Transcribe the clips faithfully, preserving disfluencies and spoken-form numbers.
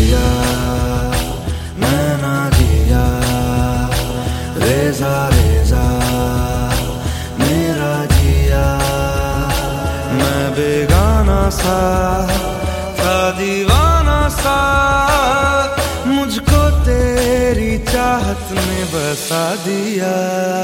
जिया नैना जिया रेजा रेजा मेरा जिया। मैं बेगाना सा था दीवाना सा, मुझको तेरी चाहत ने बसा दिया।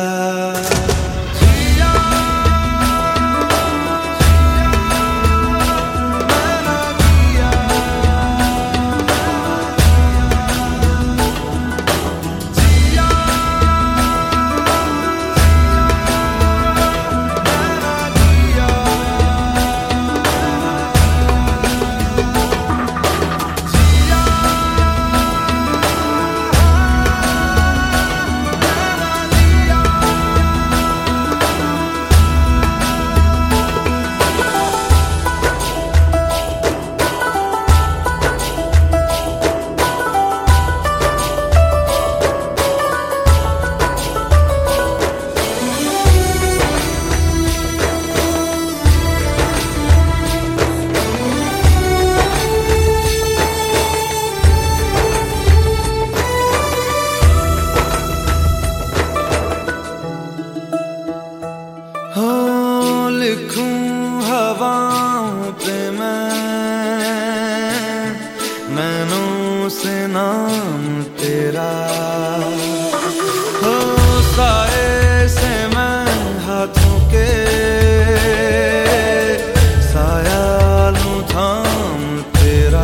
लिखूं हवाओं पे मैं नैनों से नाम तेरा, हो साए से मैं हाथों के साया लूं थाम तेरा।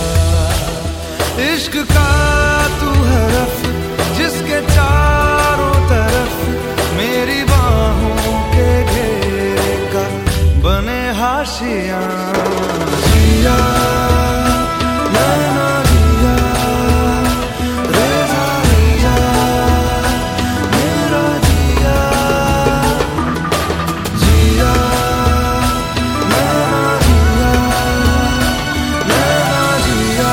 इश्क का तू हरफ जिसके चारों तरफ मेरी बाहों के घेरे का बने हाशिया। जिया नैना जिया रेजा रेजा मेरा जिया। जिया नैना जिया नैना जिया।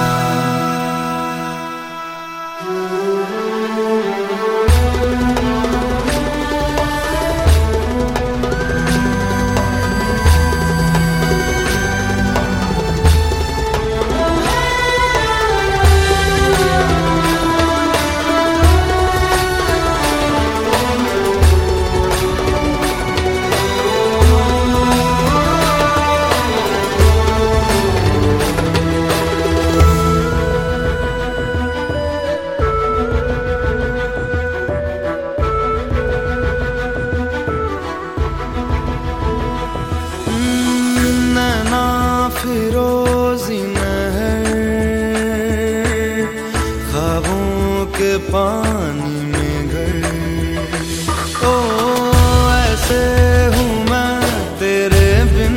फिरोजी महर ख्वाबों के पानी में घर, ओ ऐसे हूँ मैं तेरे बिन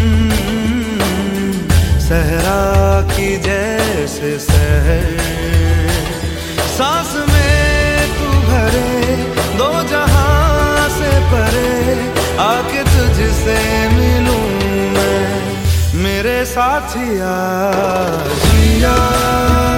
सहरा की जैसे सहर। सांस में तू भरे दो जहां से परे, आके तुझसे मिलूं मैं मेरे साथिया। जिया